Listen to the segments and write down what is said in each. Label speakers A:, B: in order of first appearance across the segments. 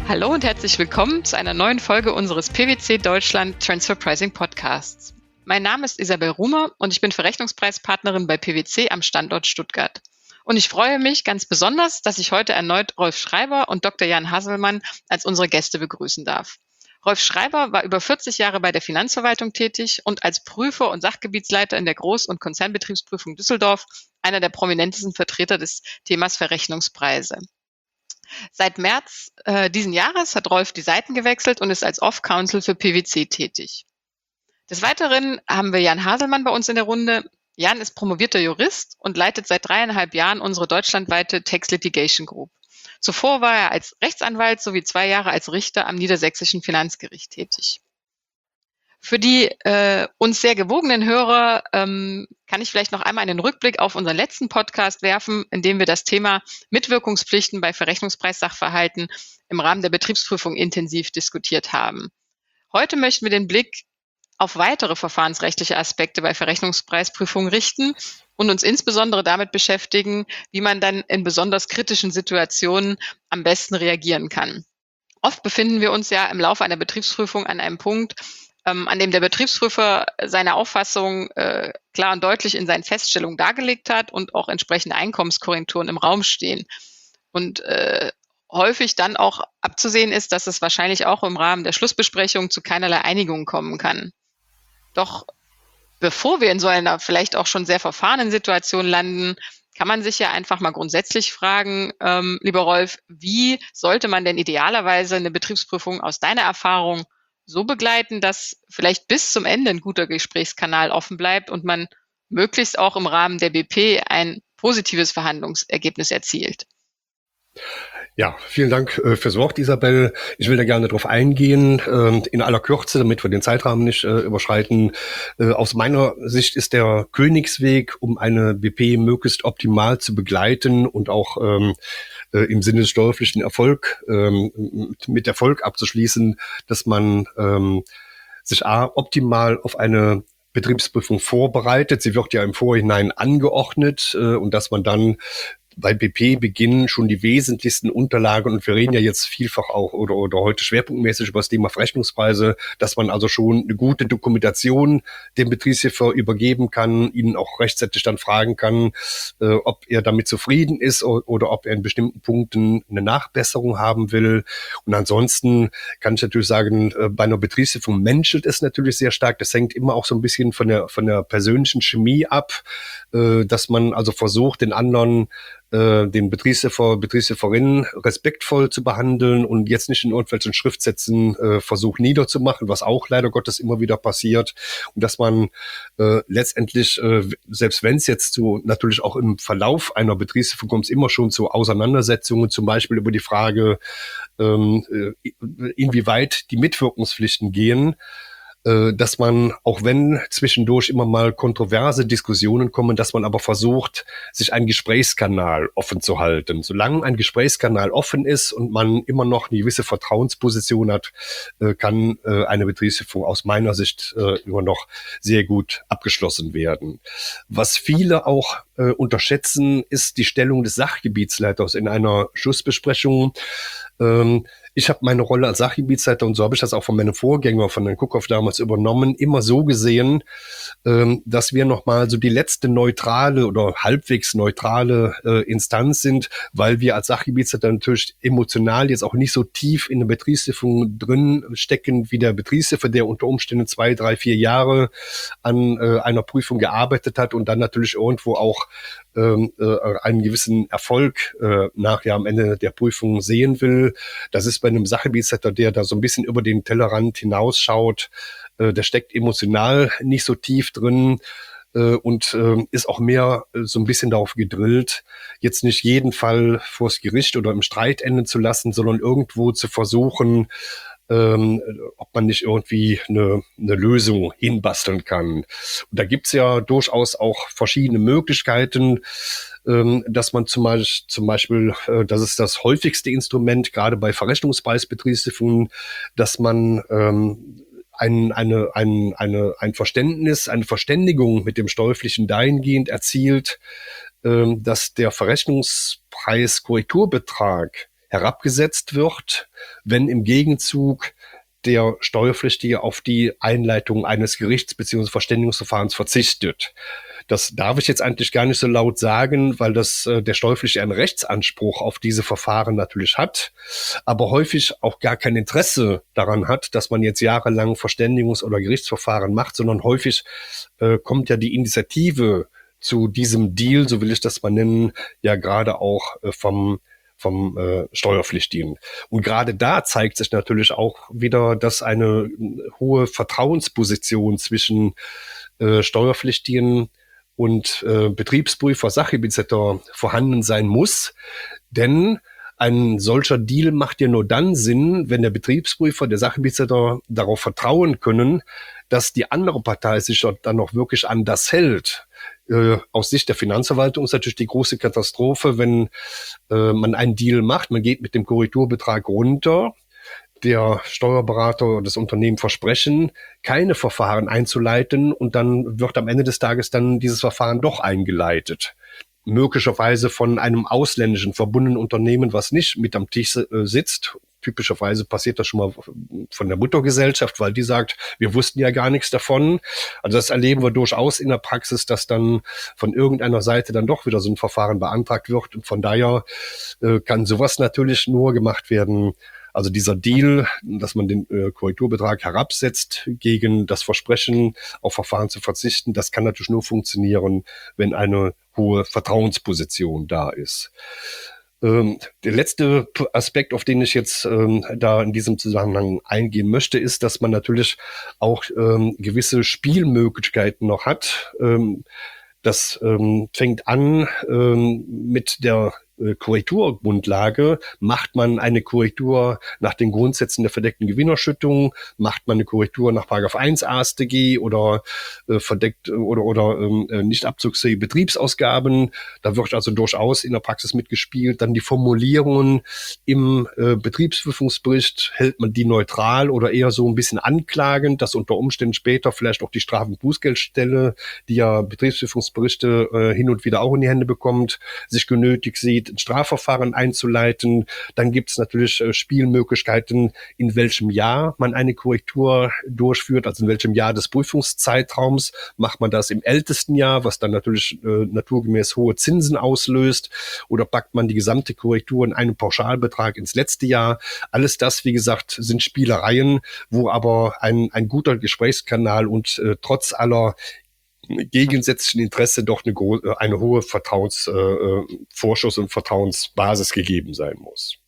A: Hallo und herzlich willkommen zu einer neuen Folge unseres PwC Deutschland Transfer Pricing Podcasts. Mein Name ist Isabel Rumer und ich bin Verrechnungspreispartnerin bei PwC am Standort Stuttgart. Und ich freue mich ganz besonders, dass ich heute erneut Rolf Schreiber und Dr. Jan Hasselmann als unsere Gäste begrüßen darf. Rolf Schreiber war über 40 Jahre bei der Finanzverwaltung tätig und als Prüfer und Sachgebietsleiter in der Groß- und Konzernbetriebsprüfung Düsseldorf einer der prominentesten Vertreter des Themas Verrechnungspreise. Seit März diesen Jahres hat Rolf die Seiten gewechselt und ist als Off-Counsel für PwC tätig. Des Weiteren haben wir Jan Haselmann bei uns in der Runde. Jan ist promovierter Jurist und leitet seit 3,5 Jahren unsere deutschlandweite Tax Litigation Group. Zuvor war er als Rechtsanwalt sowie 2 Jahre als Richter am Niedersächsischen Finanzgericht tätig. Für die uns sehr gewogenen Hörer kann ich vielleicht noch einmal einen Rückblick auf unseren letzten Podcast werfen, in dem wir das Thema Mitwirkungspflichten bei Verrechnungspreissachverhalten im Rahmen der Betriebsprüfung intensiv diskutiert haben. Heute möchten wir den Blick auf weitere verfahrensrechtliche Aspekte bei Verrechnungspreisprüfungen richten und uns insbesondere damit beschäftigen, wie man dann in besonders kritischen Situationen am besten reagieren kann. Oft befinden wir uns ja im Laufe einer Betriebsprüfung an einem Punkt, an dem der Betriebsprüfer seine Auffassung klar und deutlich in seinen Feststellungen dargelegt hat und auch entsprechende Einkommenskorrekturen im Raum stehen. Und häufig dann auch abzusehen ist, dass es wahrscheinlich auch im Rahmen der Schlussbesprechung zu keinerlei Einigung kommen kann. Doch bevor wir in so einer vielleicht auch schon sehr verfahrenen Situation landen, kann man sich ja einfach mal grundsätzlich fragen, lieber Rolf, wie sollte man denn idealerweise eine Betriebsprüfung aus deiner Erfahrung so begleiten, dass vielleicht bis zum Ende ein guter Gesprächskanal offen bleibt und man möglichst auch im Rahmen der BP ein positives Verhandlungsergebnis erzielt?
B: Ja, vielen Dank fürs Wort, Isabel. Ich will da gerne drauf eingehen, in aller Kürze, damit wir den Zeitrahmen nicht überschreiten. Aus meiner Sicht ist der Königsweg, um eine BP möglichst optimal zu begleiten und auch im Sinne des steuerpflichtigen Erfolg mit Erfolg abzuschließen, dass man sich optimal auf eine Betriebsprüfung vorbereitet. Sie wird ja im Vorhinein angeordnet und dass man dann bei BP-Beginn schon die wesentlichsten Unterlagen, und wir reden ja jetzt vielfach auch oder heute schwerpunktmäßig über das Thema Verrechnungspreise, dass man also schon eine gute Dokumentation dem Betriebsprüfer übergeben kann, ihn auch rechtzeitig dann fragen kann, ob er damit zufrieden ist oder ob er in bestimmten Punkten eine Nachbesserung haben will. Und ansonsten kann ich natürlich sagen, bei einer Betriebsprüfung menschelt es natürlich sehr stark. Das hängt immer auch so ein bisschen von der persönlichen Chemie ab, dass man also versucht, den anderen den Betriebsprüferinnen respektvoll zu behandeln und jetzt nicht in irgendwelchen Schriftsätzen versucht niederzumachen, was auch leider Gottes immer wieder passiert. Und dass man letztendlich, selbst wenn es jetzt natürlich auch im Verlauf einer Betriebsprüfung kommt, immer schon zu Auseinandersetzungen, zum Beispiel über die Frage, inwieweit die Mitwirkungspflichten gehen, dass man, auch wenn zwischendurch immer mal kontroverse Diskussionen kommen, dass man aber versucht, sich einen Gesprächskanal offen zu halten. Solange ein Gesprächskanal offen ist und man immer noch eine gewisse Vertrauensposition hat, kann eine Betriebsprüfung aus meiner Sicht immer noch sehr gut abgeschlossen werden. Was viele auch unterschätzen, ist die Stellung des Sachgebietsleiters in einer Schlussbesprechung. Ich habe meine Rolle als Sachgebietsleiter, und so habe ich das auch von meinem Vorgänger, von Herrn Kuckhoff damals übernommen, immer so gesehen, dass wir nochmal so die letzte neutrale oder halbwegs neutrale Instanz sind, weil wir als Sachgebietsleiter natürlich emotional jetzt auch nicht so tief in der Betriebsprüfung drin stecken wie der Betriebsprüfer, der unter Umständen 2, 3, 4 Jahre an einer Prüfung gearbeitet hat und dann natürlich irgendwo auch einen gewissen Erfolg nachher am Ende der Prüfung sehen will. Das ist bei einem Sachgebietsleiter, der da so ein bisschen über den Tellerrand hinausschaut, der steckt emotional nicht so tief drin und ist auch mehr so ein bisschen darauf gedrillt, jetzt nicht jeden Fall vors Gericht oder im Streit enden zu lassen, sondern irgendwo zu versuchen, ob man nicht irgendwie eine Lösung hinbasteln kann. Und da gibt's ja durchaus auch verschiedene Möglichkeiten, dass man zum Beispiel, das ist das häufigste Instrument, gerade bei Verrechnungspreisbetriebsprüfungen, dass man ein Verständnis, eine Verständigung mit dem Steuerpflichtigen dahingehend erzielt, dass der Verrechnungspreiskorrekturbetrag herabgesetzt wird, wenn im Gegenzug der Steuerpflichtige auf die Einleitung eines Gerichts bzw. Verständigungsverfahrens verzichtet. Das darf ich jetzt eigentlich gar nicht so laut sagen, weil der Steuerpflichtige einen Rechtsanspruch auf diese Verfahren natürlich hat, aber häufig auch gar kein Interesse daran hat, dass man jetzt jahrelang Verständigungs- oder Gerichtsverfahren macht, sondern häufig kommt ja die Initiative zu diesem Deal, so will ich das mal nennen, ja gerade auch vom Steuerpflichtigen. Und gerade da zeigt sich natürlich auch wieder, dass eine hohe Vertrauensposition zwischen Steuerpflichtigen und Betriebsprüfer, Sachgebietsleiter vorhanden sein muss. Denn ein solcher Deal macht ja nur dann Sinn, wenn der Betriebsprüfer, der Sachgebietsleiter darauf vertrauen können, dass die andere Partei sich dann noch wirklich an das hält. Aus Sicht der Finanzverwaltung ist natürlich die große Katastrophe, wenn man einen Deal macht, man geht mit dem Korrekturbetrag runter, der Steuerberater oder das Unternehmen versprechen, keine Verfahren einzuleiten und dann wird am Ende des Tages dann dieses Verfahren doch eingeleitet. Möglicherweise von einem ausländischen verbundenen Unternehmen, was nicht mit am Tisch sitzt. Typischerweise passiert das schon mal von der Muttergesellschaft, weil die sagt, wir wussten ja gar nichts davon. Also das erleben wir durchaus in der Praxis, dass dann von irgendeiner Seite dann doch wieder so ein Verfahren beantragt wird. Und von daher kann sowas natürlich nur gemacht werden. Also dieser Deal, dass man den Korrekturbetrag herabsetzt gegen das Versprechen, auf Verfahren zu verzichten, das kann natürlich nur funktionieren, wenn eine hohe Vertrauensposition da ist. Der letzte Aspekt, auf den ich jetzt da in diesem Zusammenhang eingehen möchte, ist, dass man natürlich auch gewisse Spielmöglichkeiten noch hat. Das fängt an mit der Korrekturgrundlage. Macht man eine Korrektur nach den Grundsätzen der verdeckten Gewinnerschüttung? Macht man eine Korrektur nach § 1 AStG oder verdeckt oder nicht abzugsfähige Betriebsausgaben? Da wird also durchaus in der Praxis mitgespielt. Dann die Formulierungen im Betriebsprüfungsbericht. Hält man die neutral oder eher so ein bisschen anklagend, dass unter Umständen später vielleicht auch die Straf- und Bußgeldstelle, die ja Betriebsprüfungsberichte hin und wieder auch in die Hände bekommt, sich genötigt sieht, ein Strafverfahren einzuleiten. Dann gibt es natürlich Spielmöglichkeiten, in welchem Jahr man eine Korrektur durchführt, also in welchem Jahr des Prüfungszeitraums. Macht man das im ältesten Jahr, was dann natürlich naturgemäß hohe Zinsen auslöst, oder packt man die gesamte Korrektur in einen Pauschalbetrag ins letzte Jahr? Alles das, wie gesagt, sind Spielereien, wo aber ein guter Gesprächskanal und trotz aller gegensätzlichen Interesse doch eine hohe Vertrauensvorschuss und Vertrauensbasis gegeben sein muss.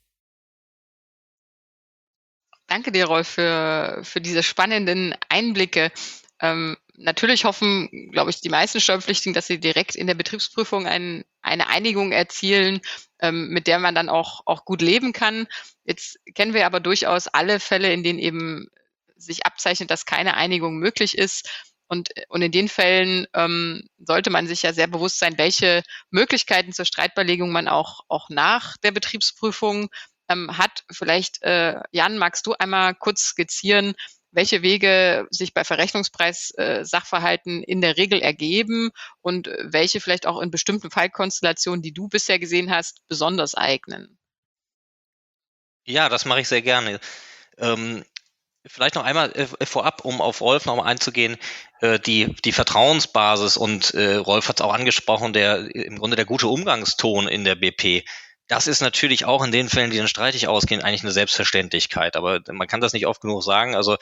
A: Danke dir, Rolf, für diese spannenden Einblicke. Natürlich hoffen, glaube ich, die meisten Steuerpflichtigen, dass sie direkt in der Betriebsprüfung eine Einigung erzielen, mit der man dann auch gut leben kann. Jetzt kennen wir aber durchaus alle Fälle, in denen eben sich abzeichnet, dass keine Einigung möglich ist. Und in den Fällen sollte man sich ja sehr bewusst sein, welche Möglichkeiten zur Streitbeilegung man auch nach der Betriebsprüfung hat. Vielleicht, Jan, magst du einmal kurz skizzieren, welche Wege sich bei Verrechnungspreis-Sachverhalten in der Regel ergeben und welche vielleicht auch in bestimmten Fallkonstellationen, die du bisher gesehen hast, besonders eignen?
C: Ja, das mache ich sehr gerne. Vielleicht noch einmal vorab, um auf Rolf noch mal einzugehen, die Vertrauensbasis und Rolf hat es auch angesprochen, im Grunde der gute Umgangston in der BP. Das ist natürlich auch in den Fällen, die dann streitig ausgehen, eigentlich eine Selbstverständlichkeit. Aber man kann das nicht oft genug sagen. Also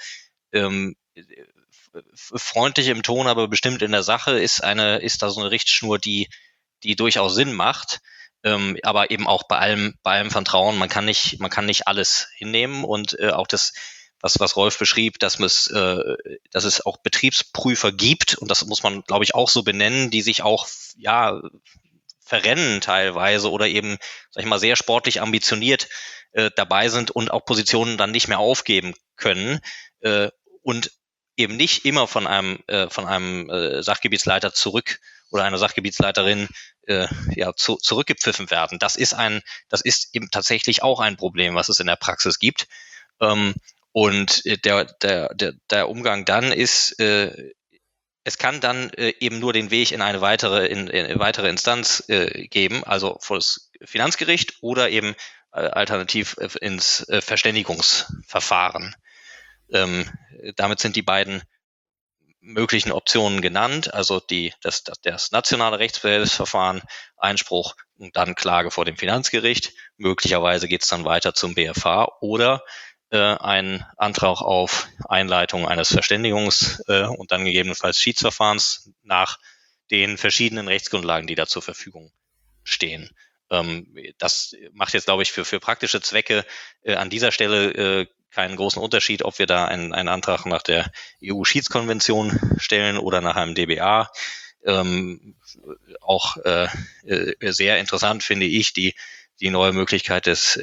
C: freundlich im Ton, aber bestimmt in der Sache ist da so eine Richtschnur, die durchaus Sinn macht. Aber eben auch bei allem Vertrauen. Man kann nicht alles hinnehmen und auch das, was Rolf beschrieb, dass es auch Betriebsprüfer gibt, und das muss man, glaube ich, auch so benennen, die sich auch verrennen teilweise oder eben, sag ich mal, sehr sportlich ambitioniert dabei sind und auch Positionen dann nicht mehr aufgeben können und eben nicht immer von einem Sachgebietsleiter oder einer Sachgebietsleiterin zurückgepfiffen werden. Das ist eben tatsächlich auch ein Problem, was es in der Praxis gibt. Und der Umgang dann ist, es kann dann eben nur den Weg in eine weitere Instanz geben, also vor das Finanzgericht oder eben alternativ ins Verständigungsverfahren. Damit sind die beiden möglichen Optionen genannt, also das nationale Rechtsbehelfsverfahren, Einspruch und dann Klage vor dem Finanzgericht. Möglicherweise geht es dann weiter zum BFH oder ein Antrag auf Einleitung eines Verständigungs- und dann gegebenenfalls Schiedsverfahrens nach den verschiedenen Rechtsgrundlagen, die da zur Verfügung stehen. Das macht jetzt, glaube ich, für praktische Zwecke an dieser Stelle keinen großen Unterschied, ob wir da einen Antrag nach der EU-Schiedskonvention stellen oder nach einem DBA. Auch sehr interessant finde ich die neue Möglichkeit des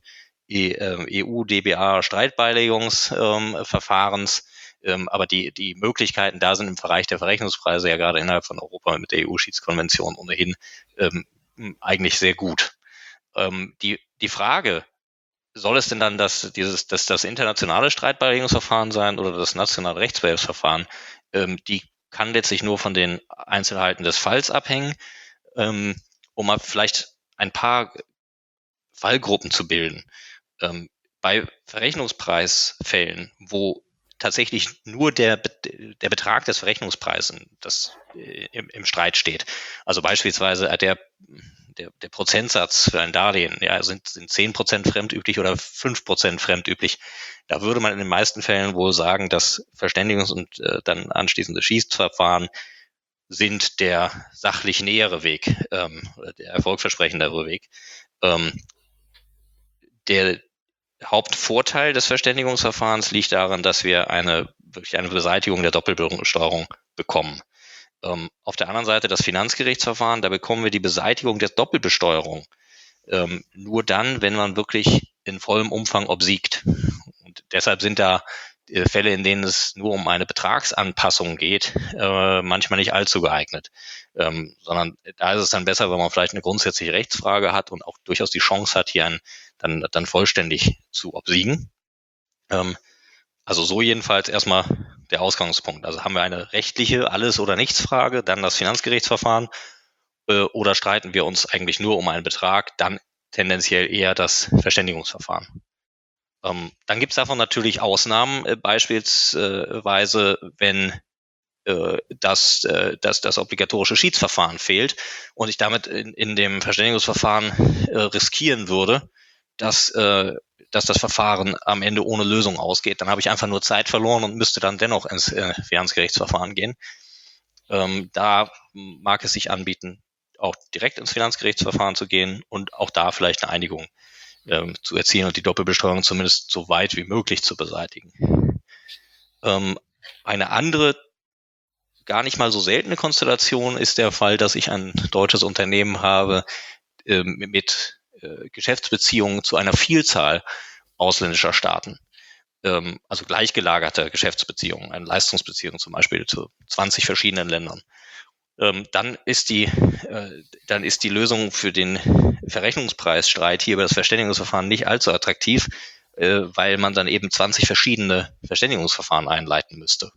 C: EU-DBA-Streitbeilegungsverfahrens. Aber die Möglichkeiten da sind im Bereich der Verrechnungspreise ja gerade innerhalb von Europa mit der EU-Schiedskonvention ohnehin eigentlich sehr gut. Die Frage, soll es denn dann das internationale Streitbeilegungsverfahren sein oder das nationale Rechtsbehelfsverfahren? Die kann letztlich nur von den Einzelheiten des Falls abhängen, um mal vielleicht ein paar Fallgruppen zu bilden. Bei Verrechnungspreisfällen, wo tatsächlich nur der Betrag des Verrechnungspreises im Streit steht. Also beispielsweise der Prozentsatz für ein Darlehen, ja, sind 10% fremdüblich oder 5% fremdüblich. Da würde man in den meisten Fällen wohl sagen, dass Verständigungs- und dann anschließende Schiedsverfahren sind der sachlich nähere Weg, der erfolgversprechendere Weg. Der Hauptvorteil des Verständigungsverfahrens liegt darin, dass wir wirklich eine Beseitigung der Doppelbesteuerung bekommen. Auf der anderen Seite das Finanzgerichtsverfahren, da bekommen wir die Beseitigung der Doppelbesteuerung nur dann, wenn man wirklich in vollem Umfang obsiegt. Und deshalb sind da Fälle, in denen es nur um eine Betragsanpassung geht, manchmal nicht allzu geeignet. Sondern da ist es dann besser, wenn man vielleicht eine grundsätzliche Rechtsfrage hat und auch durchaus die Chance hat, hier dann vollständig zu obsiegen. Also so jedenfalls erstmal der Ausgangspunkt. Also haben wir eine rechtliche Alles- oder Nichts-Frage, dann das Finanzgerichtsverfahren oder streiten wir uns eigentlich nur um einen Betrag, dann tendenziell eher das Verständigungsverfahren. Dann gibt es davon natürlich Ausnahmen, beispielsweise wenn das obligatorische Schiedsverfahren fehlt und ich damit in dem Verständigungsverfahren riskieren würde, dass das Verfahren am Ende ohne Lösung ausgeht. Dann habe ich einfach nur Zeit verloren und müsste dann dennoch ins Finanzgerichtsverfahren gehen. Da mag es sich anbieten, auch direkt ins Finanzgerichtsverfahren zu gehen und auch da vielleicht eine Einigung zu erzielen und die Doppelbesteuerung zumindest so weit wie möglich zu beseitigen. Eine andere, gar nicht mal so seltene Konstellation ist der Fall, dass ich ein deutsches Unternehmen habe mit Geschäftsbeziehungen zu einer Vielzahl ausländischer Staaten. Also gleichgelagerte Geschäftsbeziehungen, eine Leistungsbeziehung zum Beispiel zu 20 verschiedenen Ländern. Dann ist die Lösung für den Verrechnungspreisstreit hier über das Verständigungsverfahren nicht allzu attraktiv, weil man dann eben 20 verschiedene Verständigungsverfahren einleiten müsste.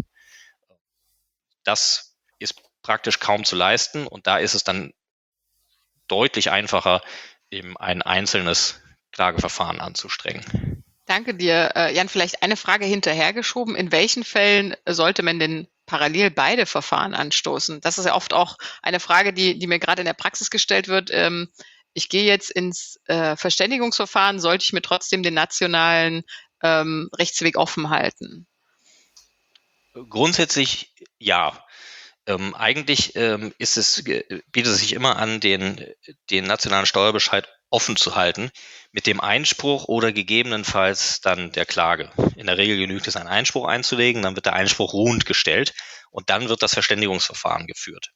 C: Das ist praktisch kaum zu leisten und da ist es dann deutlich einfacher, eben ein einzelnes Klageverfahren anzustrengen.
A: Danke dir. Jan, vielleicht eine Frage hinterhergeschoben. In welchen Fällen sollte man denn parallel beide Verfahren anstoßen? Das ist ja oft auch eine Frage, die mir gerade in der Praxis gestellt wird. Ich gehe jetzt ins Verständigungsverfahren, sollte ich mir trotzdem den nationalen Rechtsweg offen halten?
C: Grundsätzlich ja. Eigentlich bietet es sich immer an, den nationalen Steuerbescheid offen zu halten, mit dem Einspruch oder gegebenenfalls dann der Klage. In der Regel genügt es, einen Einspruch einzulegen, dann wird der Einspruch ruhend gestellt und dann wird das Verständigungsverfahren geführt.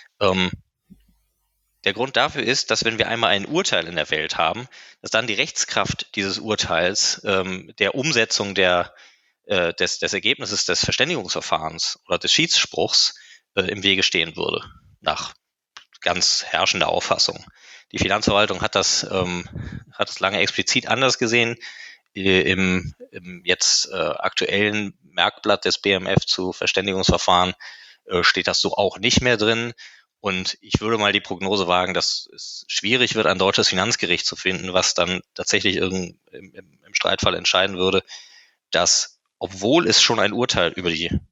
C: Der Grund dafür ist, dass wenn wir einmal ein Urteil in der Welt haben, dass dann die Rechtskraft dieses Urteils der Umsetzung des Ergebnisses des Verständigungsverfahrens oder des Schiedsspruchs im Wege stehen würde, nach ganz herrschender Auffassung. Die Finanzverwaltung hat das lange explizit anders gesehen. Im jetzt aktuellen Merkblatt des BMF zu Verständigungsverfahren steht das so auch nicht mehr drin. Und ich würde mal die Prognose wagen, dass es schwierig wird, ein deutsches Finanzgericht zu finden, was dann tatsächlich im Streitfall entscheiden würde, dass, obwohl es schon ein Urteil über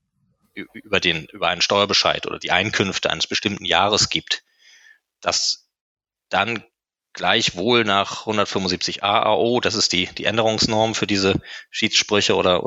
C: einen Steuerbescheid oder die Einkünfte eines bestimmten Jahres gibt, dass dann gleichwohl nach 175a AO, das ist die Änderungsnorm für diese Schiedssprüche oder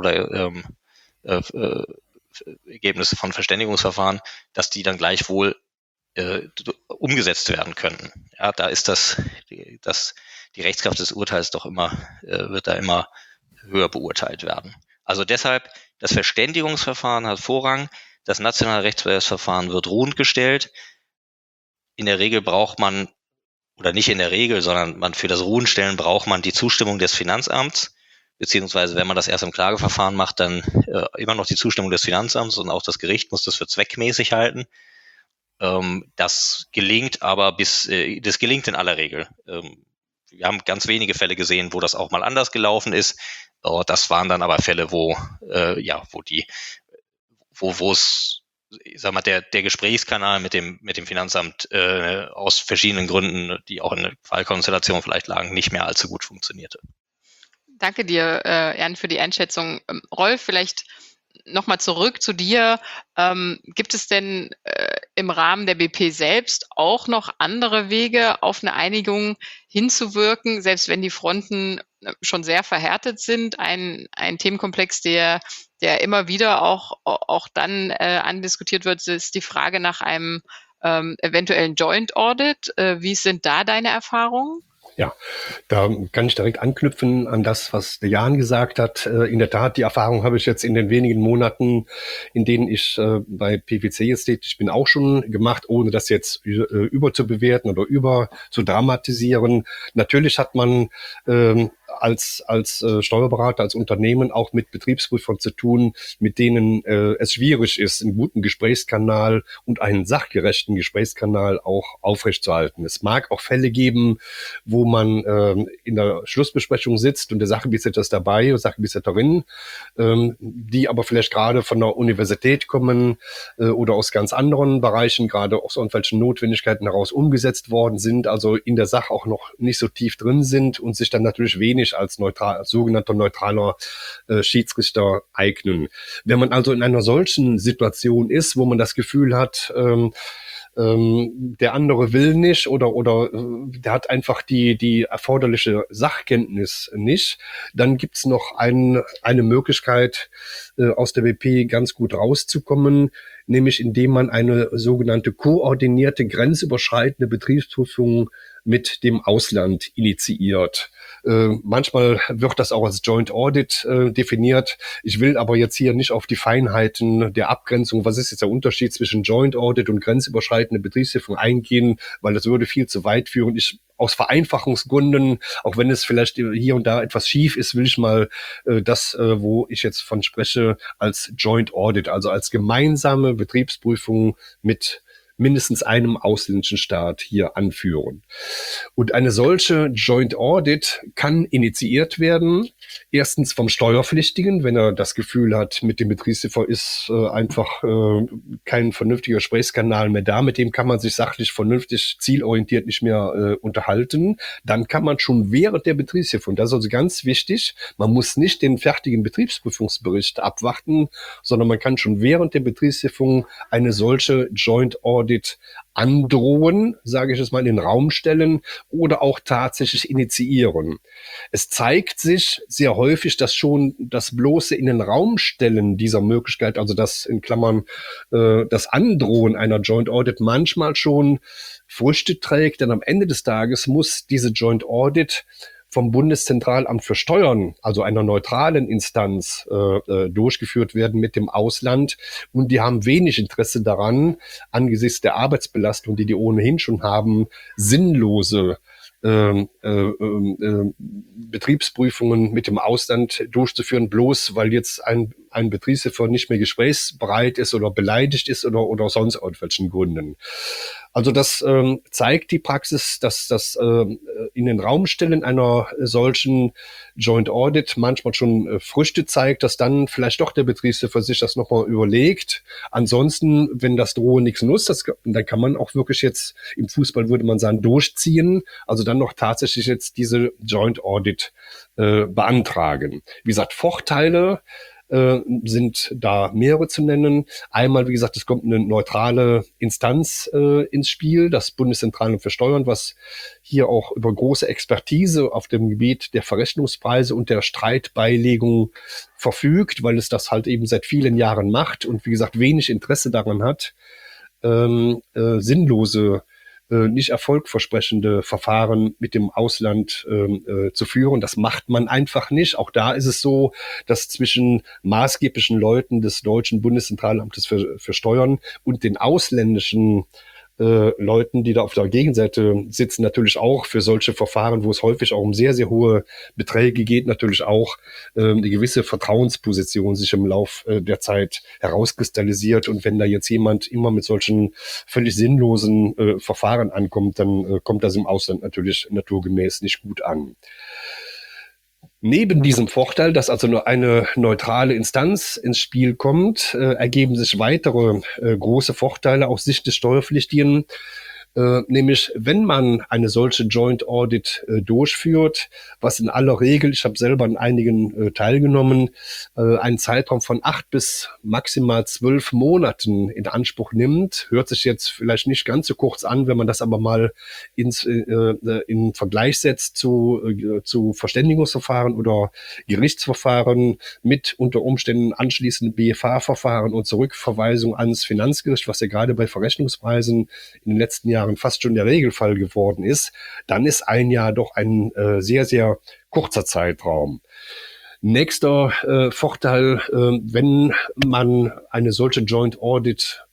C: Ergebnisse von Verständigungsverfahren, dass die dann gleichwohl umgesetzt werden könnten. Ja, da ist die Rechtskraft des Urteils doch wird da immer höher beurteilt werden. Also deshalb, das Verständigungsverfahren hat Vorrang, das nationale Rechtsbehelfsverfahren wird ruhend gestellt. In der Regel braucht man, oder nicht in der Regel, sondern für das Ruhenstellen braucht man die Zustimmung des Finanzamts, beziehungsweise wenn man das erst im Klageverfahren macht, dann immer noch die Zustimmung des Finanzamts, und auch das Gericht muss das für zweckmäßig halten. Das gelingt das gelingt in aller Regel. Wir haben ganz wenige Fälle gesehen, wo das auch mal anders gelaufen ist. Das waren dann aber Fälle, wo es, ich sag mal, der Gesprächskanal mit dem Finanzamt aus verschiedenen Gründen, die auch in der Fallkonstellation vielleicht lagen, nicht mehr allzu gut funktionierte.
A: Danke dir, Jan, für die Einschätzung. Rolf, vielleicht nochmal zurück zu dir. Gibt es denn im Rahmen der BP selbst auch noch andere Wege, auf eine Einigung hinzuwirken, selbst wenn die Fronten schon sehr verhärtet sind? Ein Themenkomplex, der immer wieder auch dann andiskutiert wird, ist die Frage nach einem eventuellen Joint Audit. Wie sind da deine Erfahrungen?
B: Ja, da kann ich direkt anknüpfen an das, was der Jan gesagt hat. In der Tat, die Erfahrung habe ich jetzt in den wenigen Monaten, in denen ich bei PwC jetzt tätig bin, auch schon gemacht, ohne das jetzt überzubewerten oder über zu dramatisieren. Natürlich hat man als Steuerberater, als Unternehmen auch mit Betriebsprüfern zu tun, mit denen es schwierig ist, einen guten Gesprächskanal und einen sachgerechten Gesprächskanal auch aufrechtzuerhalten. Es mag auch Fälle geben, wo man in der Schlussbesprechung sitzt und der Sachgebietsleiter ist dabei und Sachgebietsleiterin, die aber vielleicht gerade von der Universität kommen oder aus ganz anderen Bereichen, gerade aus irgendwelchen Notwendigkeiten heraus umgesetzt worden sind, also in der Sache auch noch nicht so tief drin sind und sich dann natürlich wenig als sogenannter neutraler Schiedsrichter eignen. Wenn man also in einer solchen Situation ist, wo man das Gefühl hat, der andere will nicht oder der hat einfach die erforderliche Sachkenntnis nicht, dann gibt's noch eine Möglichkeit, aus der WP ganz gut rauszukommen, nämlich indem man eine sogenannte koordinierte grenzüberschreitende Betriebsprüfung mit dem Ausland initiiert. Manchmal wird das auch als Joint Audit definiert. Ich will aber jetzt hier nicht auf die Feinheiten der Abgrenzung, was ist jetzt der Unterschied zwischen Joint Audit und grenzüberschreitende Betriebsprüfung eingehen, weil das würde viel zu weit führen. Aus Vereinfachungsgründen, auch wenn es vielleicht hier und da etwas schief ist, will ich mal wo ich jetzt von spreche, als Joint Audit, also als gemeinsame Betriebsprüfung mit mindestens einem ausländischen Staat hier anführen. Und eine solche Joint Audit kann initiiert werden, erstens vom Steuerpflichtigen, wenn er das Gefühl hat, mit dem Betriebsprüfer ist einfach kein vernünftiger Gesprächskanal mehr da, mit dem kann man sich sachlich vernünftig, zielorientiert nicht mehr unterhalten. Dann kann man schon während der Betriebsprüfung, das ist also ganz wichtig, man muss nicht den fertigen Betriebsprüfungsbericht abwarten, sondern man kann schon während der Betriebsprüfung eine solche Joint Audit androhen, sage ich es mal, in den Raum stellen oder auch tatsächlich initiieren. Es zeigt sich sehr häufig, dass schon das bloße in den Raum stellen dieser Möglichkeit, also das in Klammern das Androhen einer Joint Audit manchmal schon Früchte trägt, denn am Ende des Tages muss diese Joint Audit vom Bundeszentralamt für Steuern, also einer neutralen Instanz, durchgeführt werden mit dem Ausland. Und die haben wenig Interesse daran, angesichts der Arbeitsbelastung, die ohnehin schon haben, sinnlose Betriebsprüfungen mit dem Ausland durchzuführen, bloß weil jetzt ein ein Betriebswirt nicht mehr gesprächsbereit ist oder beleidigt ist oder sonst aus welchen Gründen. Also das zeigt die Praxis, dass das in den Raum stellen einer solchen Joint Audit manchmal schon Früchte zeigt, dass dann vielleicht doch der Betriebswirt sich das nochmal überlegt. Ansonsten, wenn das Drohen nichts nutzt, dann kann man auch wirklich jetzt, im Fußball würde man sagen, durchziehen, also dann noch tatsächlich jetzt diese Joint Audit beantragen. Wie gesagt, Vorteile sind da mehrere zu nennen. Einmal, wie gesagt, es kommt eine neutrale Instanz ins Spiel, das Bundeszentralamt für Steuern, was hier auch über große Expertise auf dem Gebiet der Verrechnungspreise und der Streitbeilegung verfügt, weil es das halt eben seit vielen Jahren macht und wie gesagt wenig Interesse daran hat, sinnlose nicht erfolgversprechende Verfahren mit dem Ausland zu führen. Das macht man einfach nicht. Auch da ist es so, dass zwischen maßgeblichen Leuten des deutschen Bundeszentralamtes für Steuern und den ausländischen Leuten, die da auf der Gegenseite sitzen, natürlich auch für solche Verfahren, wo es häufig auch um sehr, sehr hohe Beträge geht, natürlich auch eine gewisse Vertrauensposition sich im Lauf der Zeit herauskristallisiert. Und wenn da jetzt jemand immer mit solchen völlig sinnlosen Verfahren ankommt, dann kommt das im Ausland natürlich naturgemäß nicht gut an. Neben diesem Vorteil, dass also nur eine neutrale Instanz ins Spiel kommt, ergeben sich weitere große Vorteile aus Sicht des Steuerpflichtigen. Nämlich, wenn man eine solche Joint Audit durchführt, was in aller Regel, ich habe selber an einigen teilgenommen, einen Zeitraum von 8 bis maximal 12 Monaten in Anspruch nimmt, hört sich jetzt vielleicht nicht ganz so kurz an, wenn man das aber mal in Vergleich setzt zu Verständigungsverfahren oder Gerichtsverfahren mit unter Umständen anschließenden BFH-Verfahren und Zurückverweisung ans Finanzgericht, was ja gerade bei Verrechnungspreisen in den letzten Jahren fast schon der Regelfall geworden ist, dann ist ein Jahr doch ein sehr, sehr kurzer Zeitraum. Nächster Vorteil, wenn man eine solche Joint Audit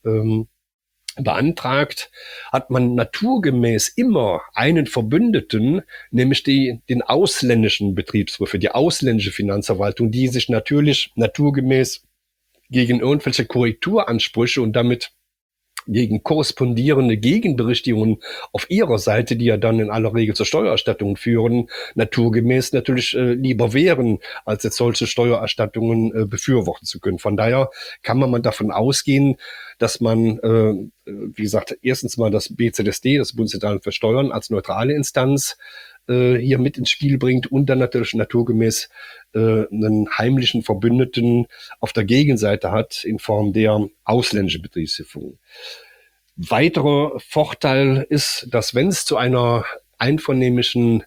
B: beantragt, hat man naturgemäß immer einen Verbündeten, nämlich den ausländischen Betriebsprüfer, die ausländische Finanzverwaltung, die sich natürlich naturgemäß gegen irgendwelche Korrekturansprüche und damit gegen korrespondierende Gegenberichtigungen auf ihrer Seite, die ja dann in aller Regel zur Steuererstattung führen, naturgemäß natürlich lieber wehren, als jetzt solche Steuererstattungen befürworten zu können. Von daher kann man davon ausgehen, dass man, wie gesagt, erstens mal das BZSD, das Bundeszentralamt für Steuern, als neutrale Instanz hier mit ins Spiel bringt und dann natürlich naturgemäß einen heimlichen Verbündeten auf der Gegenseite hat in Form der ausländischen Betriebsprüfung. Weiterer Vorteil ist, dass wenn es zu einer einvernehmlichen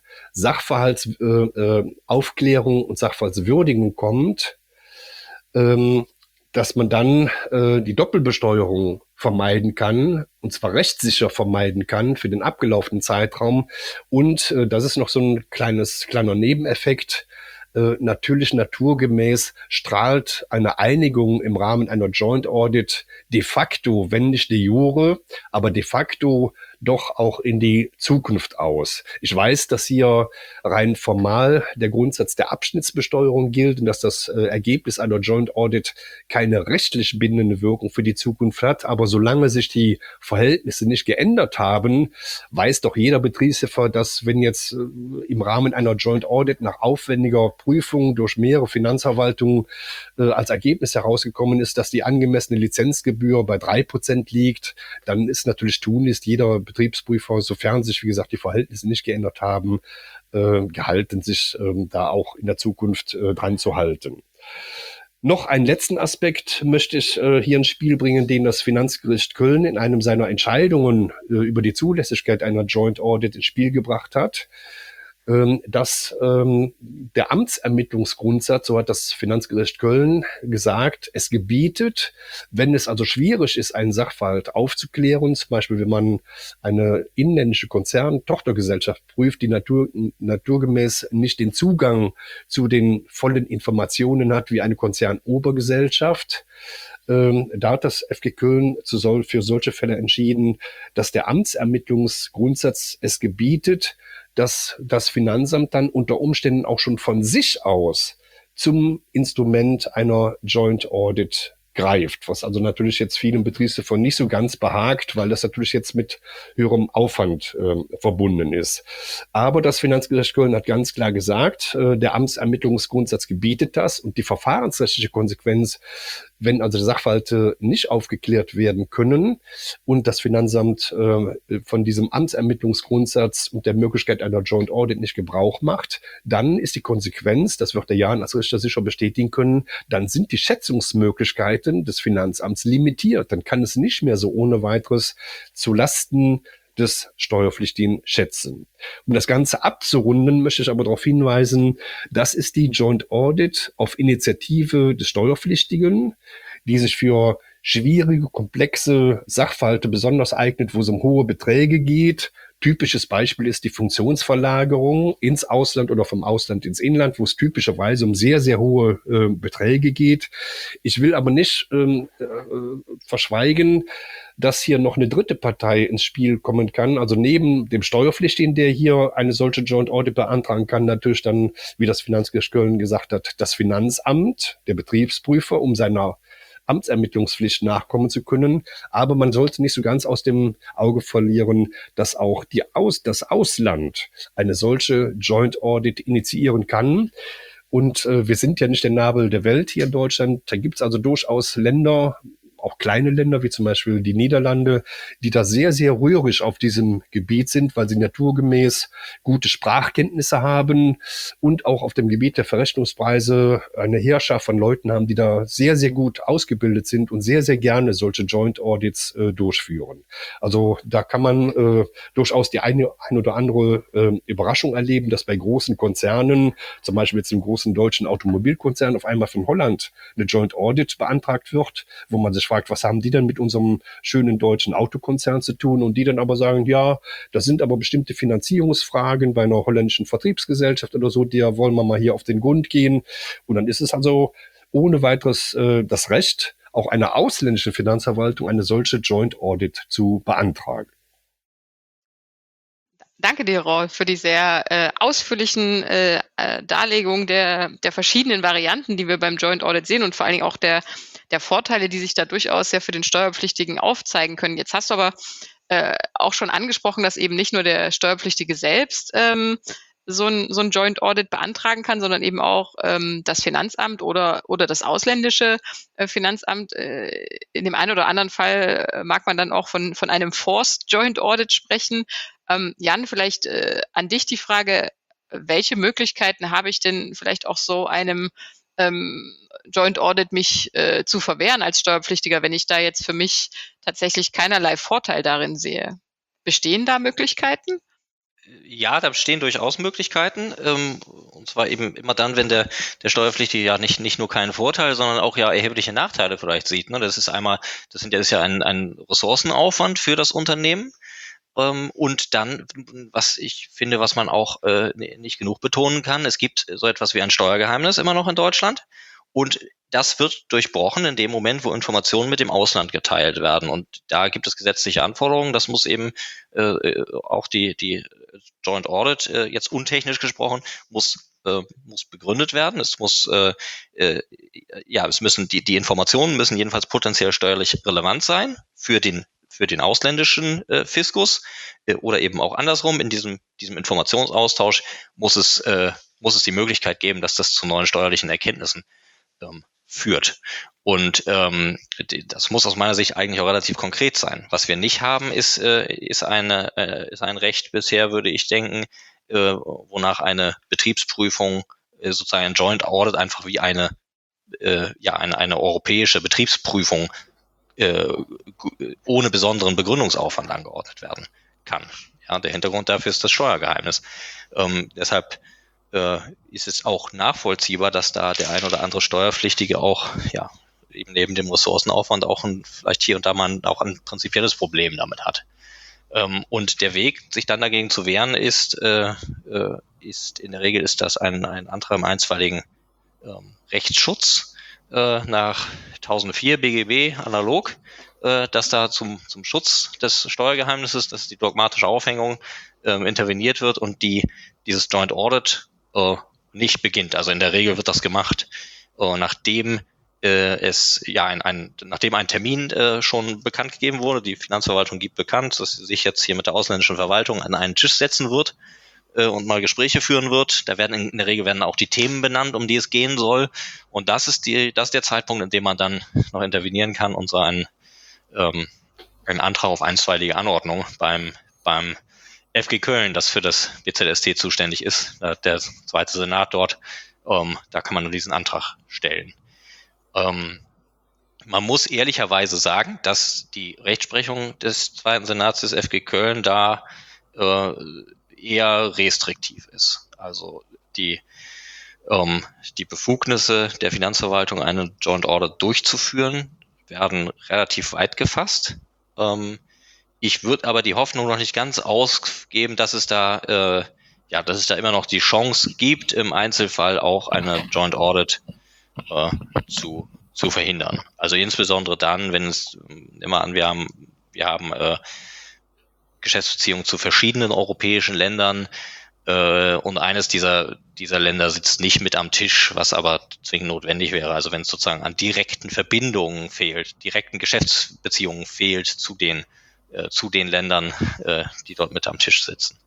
B: Sachverhaltsaufklärung und Sachverhaltswürdigung kommt, dass man dann die Doppelbesteuerung vermeiden kann, und zwar rechtssicher vermeiden kann für den abgelaufenen Zeitraum. Und das ist noch so ein kleiner Nebeneffekt. Natürlich naturgemäß strahlt eine Einigung im Rahmen einer Joint Audit de facto, wenn nicht de jure, aber de facto doch auch in die Zukunft aus. Ich weiß, dass hier rein formal der Grundsatz der Abschnittsbesteuerung gilt und dass das Ergebnis einer Joint Audit keine rechtlich bindende Wirkung für die Zukunft hat. Aber solange sich die Verhältnisse nicht geändert haben, weiß doch jeder Betriebswirt, dass wenn jetzt im Rahmen einer Joint Audit nach aufwendiger Prüfung durch mehrere Finanzverwaltungen als Ergebnis herausgekommen ist, dass die angemessene Lizenzgebühr bei 3% liegt, dann ist natürlich tunlichst jeder Betriebsprüfer, sofern sich, wie gesagt, die Verhältnisse nicht geändert haben, gehalten, sich da auch in der Zukunft dran zu halten. Noch einen letzten Aspekt möchte ich hier ins Spiel bringen, den das Finanzgericht Köln in einem seiner Entscheidungen über die Zulässigkeit einer Joint Audit ins Spiel gebracht hat, dass der Amtsermittlungsgrundsatz, so hat das Finanzgericht Köln gesagt, es gebietet, wenn es also schwierig ist, einen Sachverhalt aufzuklären, zum Beispiel wenn man eine inländische Konzern-Tochtergesellschaft prüft, die naturgemäß nicht den Zugang zu den vollen Informationen hat wie eine Konzernobergesellschaft. Da hat das FG Köln für solche Fälle entschieden, dass der Amtsermittlungsgrundsatz es gebietet, dass das Finanzamt dann unter Umständen auch schon von sich aus zum Instrument einer Joint Audit greift, was also natürlich jetzt vielen Betriebsprüfern nicht so ganz behagt, weil das natürlich jetzt mit höherem Aufwand verbunden ist. Aber das Finanzgericht Köln hat ganz klar gesagt, der Amtsermittlungsgrundsatz gebietet das und die verfahrensrechtliche Konsequenz, wenn also Sachverhalte nicht aufgeklärt werden können und das Finanzamt von diesem Amtsermittlungsgrundsatz und der Möglichkeit einer Joint Audit nicht Gebrauch macht, dann ist die Konsequenz, das wird der Jan als Richter sicher bestätigen können, dann sind die Schätzungsmöglichkeiten des Finanzamts limitiert. Dann kann es nicht mehr so ohne weiteres zu Lasten des Steuerpflichtigen schätzen. Um das Ganze abzurunden, möchte ich aber darauf hinweisen, das ist die Joint Audit auf Initiative des Steuerpflichtigen, die sich für schwierige, komplexe Sachverhalte besonders eignet, wo es um hohe Beträge geht. Typisches Beispiel ist die Funktionsverlagerung ins Ausland oder vom Ausland ins Inland, wo es typischerweise um sehr, sehr hohe Beträge geht. Ich will aber nicht verschweigen, dass hier noch eine dritte Partei ins Spiel kommen kann. Also neben dem Steuerpflichtigen, der hier eine solche Joint Audit beantragen kann, natürlich dann, wie das Finanzgericht Köln gesagt hat, das Finanzamt, der Betriebsprüfer, um seiner Amtsermittlungspflicht nachkommen zu können. Aber man sollte nicht so ganz aus dem Auge verlieren, dass auch das Ausland eine solche Joint Audit initiieren kann. Und wir sind ja nicht der Nabel der Welt hier in Deutschland. Da gibt es also durchaus Länder, auch kleine Länder wie zum Beispiel die Niederlande, die da sehr, sehr rührig auf diesem Gebiet sind, weil sie naturgemäß gute Sprachkenntnisse haben und auch auf dem Gebiet der Verrechnungspreise eine Heerschar von Leuten haben, die da sehr, sehr gut ausgebildet sind und sehr, sehr gerne solche Joint Audits durchführen. Also da kann man durchaus die eine oder andere Überraschung erleben, dass bei großen Konzernen, zum Beispiel jetzt im großen deutschen Automobilkonzern, auf einmal von Holland eine Joint Audit beantragt wird, wo man sich fragt, was haben die denn mit unserem schönen deutschen Autokonzern zu tun? Und die dann aber sagen, ja, das sind aber bestimmte Finanzierungsfragen bei einer holländischen Vertriebsgesellschaft oder so, der wollen wir mal hier auf den Grund gehen. Und dann ist es also ohne weiteres das Recht, auch einer ausländischen Finanzverwaltung eine solche Joint Audit zu beantragen.
A: Danke dir, Rolf, für die sehr ausführlichen Darlegungen der verschiedenen Varianten, die wir beim Joint Audit sehen und vor allen Dingen auch der Vorteile, die sich da durchaus ja für den Steuerpflichtigen aufzeigen können. Jetzt hast du aber auch schon angesprochen, dass eben nicht nur der Steuerpflichtige selbst so ein Joint Audit beantragen kann, sondern eben auch das Finanzamt oder das ausländische Finanzamt. In dem einen oder anderen Fall mag man dann auch von einem Forced Joint Audit sprechen. Jan, vielleicht an dich die Frage, welche Möglichkeiten habe ich denn vielleicht auch so einem Joint Audit mich zu verwehren als Steuerpflichtiger, wenn ich da jetzt für mich tatsächlich keinerlei Vorteil darin sehe? Bestehen da Möglichkeiten?
C: Ja, da bestehen durchaus Möglichkeiten. Und zwar eben immer dann, wenn der Steuerpflichtige ja nicht nur keinen Vorteil, sondern auch ja erhebliche Nachteile vielleicht sieht. Ne? Das ist ja ein Ressourcenaufwand für das Unternehmen. Und dann, was ich finde, was man auch nicht genug betonen kann, es gibt so etwas wie ein Steuergeheimnis immer noch in Deutschland. Und das wird durchbrochen in dem Moment, wo Informationen mit dem Ausland geteilt werden. Und da gibt es gesetzliche Anforderungen. Das muss eben auch die Joint Audit, jetzt untechnisch gesprochen, muss begründet werden. Es muss die Informationen müssen jedenfalls potenziell steuerlich relevant sein für den ausländischen Fiskus oder eben auch andersrum. In diesem Informationsaustausch muss es die Möglichkeit geben, dass das zu neuen steuerlichen Erkenntnissen führt. Und das muss aus meiner Sicht eigentlich auch relativ konkret sein. Was wir nicht haben, ist ein Recht bisher, würde ich denken, wonach eine Betriebsprüfung sozusagen ein Joint Audit einfach wie eine europäische Betriebsprüfung ohne besonderen Begründungsaufwand angeordnet werden kann. Ja, der Hintergrund dafür ist das Steuergeheimnis. Deshalb ist es auch nachvollziehbar, dass da der ein oder andere Steuerpflichtige auch eben neben dem Ressourcenaufwand auch vielleicht hier und da mal auch ein prinzipielles Problem damit hat. Und der Weg, sich dann dagegen zu wehren, ist in der Regel das ein Antrag im einstweiligen Rechtsschutz nach 1004 BGB analog, dass da zum Schutz des Steuergeheimnisses, das ist die dogmatische Aufhängung, interveniert wird und dieses Joint Audit nicht beginnt. Also in der Regel wird das gemacht, nachdem nachdem ein Termin schon bekannt gegeben wurde. Die Finanzverwaltung gibt bekannt, dass sie sich jetzt hier mit der ausländischen Verwaltung an einen Tisch setzen wird und mal Gespräche führen wird. Da werden in der Regel auch die Themen benannt, um die es gehen soll. Und das ist der Zeitpunkt, in dem man dann noch intervenieren kann und so einen Antrag auf einstweilige Anordnung beim FG Köln, das für das BZST zuständig ist, der zweite Senat dort, da kann man nur diesen Antrag stellen. Man muss ehrlicherweise sagen, dass die Rechtsprechung des zweiten Senats des FG Köln da eher restriktiv ist. Also die Befugnisse der Finanzverwaltung, eine Joint Audit durchzuführen, werden relativ weit gefasst. Ich würde aber die Hoffnung noch nicht ganz ausgeben, dass es da immer noch die Chance gibt, im Einzelfall auch eine Joint Audit zu verhindern. Also insbesondere dann, wenn es immer an, wir haben Geschäftsbeziehungen zu verschiedenen europäischen Ländern und eines dieser Länder sitzt nicht mit am Tisch, was aber zwingend notwendig wäre. Also wenn es sozusagen an direkten Verbindungen fehlt, direkten Geschäftsbeziehungen fehlt zu den Ländern, die dort mit am Tisch sitzen.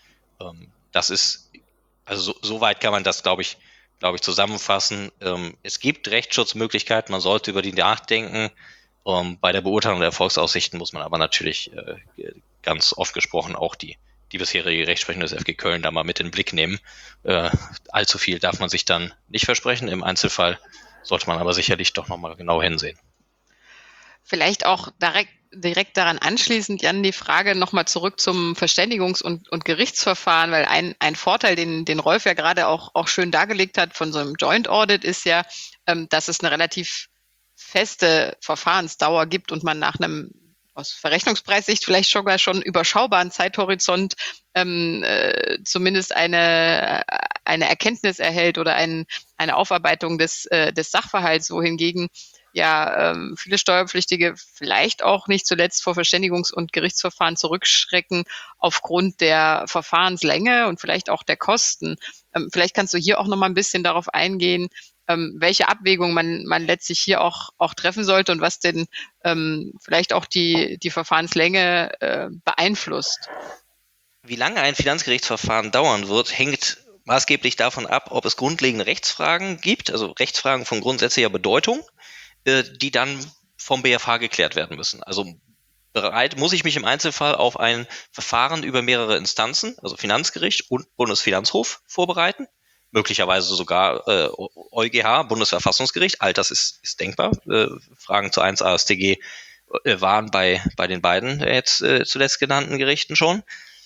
C: Das ist, also so weit kann man das, glaube ich, zusammenfassen. Es gibt Rechtsschutzmöglichkeiten, man sollte über die nachdenken. Bei der Beurteilung der Erfolgsaussichten muss man aber natürlich ganz oft gesprochen auch die bisherige Rechtsprechung des FG Köln da mal mit in den Blick nehmen. Allzu viel darf man sich dann nicht versprechen. Im Einzelfall sollte man aber sicherlich doch nochmal genau hinsehen.
A: Vielleicht auch direkt daran anschließend, Jan, die Frage nochmal zurück zum Verständigungs- und Gerichtsverfahren, weil ein Vorteil, den Rolf ja gerade auch schön dargelegt hat von so einem Joint Audit, ist ja, dass es eine relativ feste Verfahrensdauer gibt und man nach einem aus Verrechnungspreissicht vielleicht sogar schon überschaubaren Zeithorizont zumindest eine Erkenntnis erhält oder eine Aufarbeitung des Sachverhalts, wohingegen viele Steuerpflichtige vielleicht auch nicht zuletzt vor Verständigungs- und Gerichtsverfahren zurückschrecken aufgrund der Verfahrenslänge und vielleicht auch der Kosten. Vielleicht kannst du hier auch noch mal ein bisschen darauf eingehen, welche Abwägung man letztlich hier auch treffen sollte und was denn vielleicht auch die Verfahrenslänge beeinflusst.
C: Wie lange ein Finanzgerichtsverfahren dauern wird, hängt maßgeblich davon ab, ob es grundlegende Rechtsfragen gibt, also Rechtsfragen von grundsätzlicher Bedeutung, die dann vom BFH geklärt werden müssen. Also muss ich mich im Einzelfall auf ein Verfahren über mehrere Instanzen, also Finanzgericht und Bundesfinanzhof vorbereiten, möglicherweise sogar EuGH, Bundesverfassungsgericht, all das ist denkbar. Fragen zu 1 AStG waren bei den beiden jetzt zuletzt genannten Gerichten schon.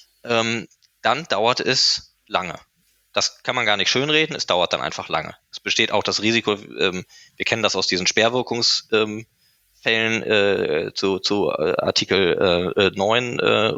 C: Dann dauert es lange. Das kann man gar nicht schönreden, es dauert dann einfach lange. Es besteht auch das Risiko, wir kennen das aus diesen Sperrwirkungsfällen zu Artikel 9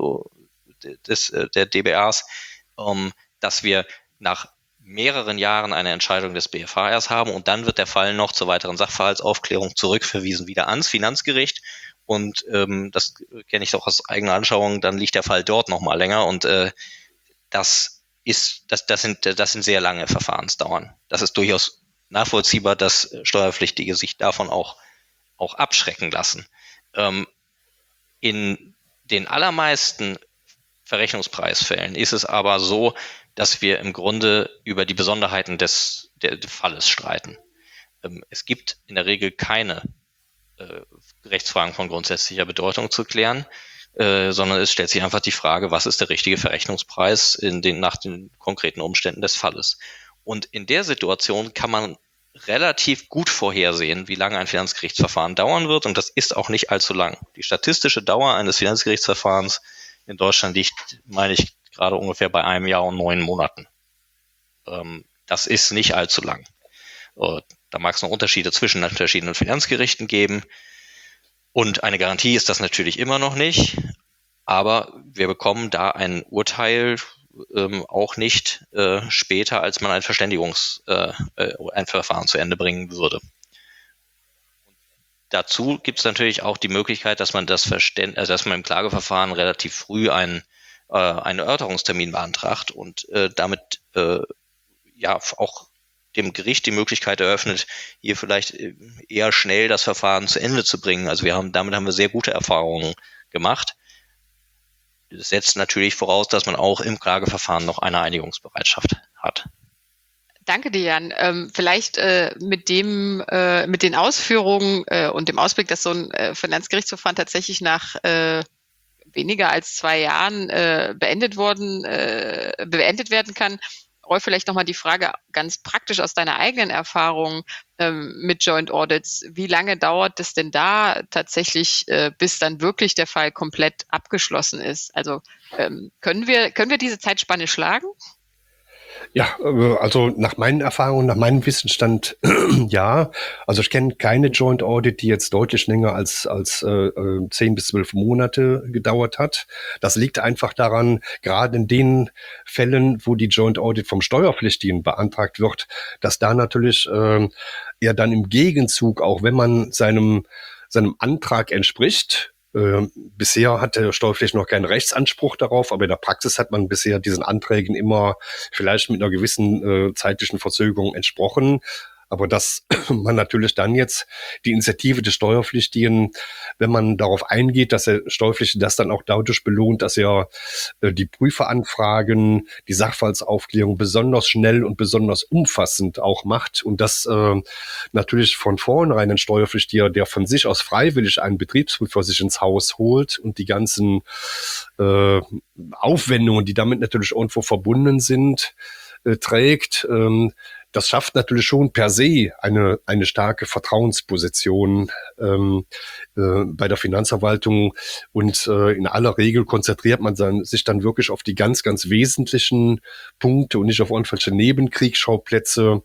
C: der DBAs, dass wir nach mehreren Jahren eine Entscheidung des BFH erst haben und dann wird der Fall noch zur weiteren Sachverhaltsaufklärung zurückverwiesen, wieder ans Finanzgericht. Und das kenne ich doch aus eigener Anschauung, dann liegt der Fall dort noch mal länger und das sind sehr lange Verfahrensdauern. Das ist durchaus nachvollziehbar, dass Steuerpflichtige sich davon auch abschrecken lassen. In den allermeisten Verrechnungspreisfällen ist es aber so, dass wir im Grunde über die Besonderheiten des Falles streiten. Es gibt in der Regel keine Rechtsfragen von grundsätzlicher Bedeutung zu klären, sondern es stellt sich einfach die Frage, was ist der richtige Verrechnungspreis nach den konkreten Umständen des Falles. Und in der Situation kann man relativ gut vorhersehen, wie lange ein Finanzgerichtsverfahren dauern wird, und das ist auch nicht allzu lang. Die statistische Dauer eines Finanzgerichtsverfahrens in Deutschland liegt, meine ich, gerade ungefähr bei 1 Jahr und 9 Monaten. Das ist nicht allzu lang. Da mag es noch Unterschiede zwischen den verschiedenen Finanzgerichten geben. Und eine Garantie ist das natürlich immer noch nicht. Aber wir bekommen da ein Urteil auch nicht später, als man ein Verfahren zu Ende bringen würde. Dazu gibt es natürlich auch die Möglichkeit, dass man dass man im Klageverfahren relativ früh einen Erörterungstermin beantragt und damit ja auch dem Gericht die Möglichkeit eröffnet, hier vielleicht eher schnell das Verfahren zu Ende zu bringen. Also damit haben wir sehr gute Erfahrungen gemacht. Das setzt natürlich voraus, dass man auch im Klageverfahren noch eine Einigungsbereitschaft hat.
A: Danke dir, Jan. Vielleicht mit den Ausführungen und dem Ausblick, dass so ein Finanzgerichtsverfahren tatsächlich nach weniger als 2 Jahren beendet werden kann. Rolf, vielleicht nochmal die Frage ganz praktisch aus deiner eigenen Erfahrung mit Joint Audits. Wie lange dauert es denn da tatsächlich, bis dann wirklich der Fall komplett abgeschlossen ist? Also können wir diese Zeitspanne schlagen?
B: Ja, also nach meinen Erfahrungen, nach meinem Wissensstand, ja. Also ich kenne keine Joint Audit, die jetzt deutlich länger als 10 bis 12 Monate gedauert hat. Das liegt einfach daran, gerade in den Fällen, wo die Joint Audit vom Steuerpflichtigen beantragt wird, dass da natürlich er dann im Gegenzug, auch wenn man seinem Antrag entspricht, bisher hat der Steuerpflichtige noch keinen Rechtsanspruch darauf, aber in der Praxis hat man bisher diesen Anträgen immer vielleicht mit einer gewissen zeitlichen Verzögerung entsprochen. Aber dass man natürlich dann jetzt die Initiative des Steuerpflichtigen, wenn man darauf eingeht, dass der Steuerpflichtige das dann auch dadurch belohnt, dass er die Prüferanfragen, die Sachverhaltsaufklärung besonders schnell und besonders umfassend auch macht und das natürlich von vornherein ein Steuerpflichtiger, der von sich aus freiwillig einen Betriebsprüfer sich ins Haus holt und die ganzen Aufwendungen, die damit natürlich irgendwo verbunden sind, trägt, das schafft natürlich schon per se eine starke Vertrauensposition bei der Finanzverwaltung und in aller Regel konzentriert man sich dann wirklich auf die ganz, ganz wesentlichen Punkte und nicht auf irgendwelche Nebenkriegsschauplätze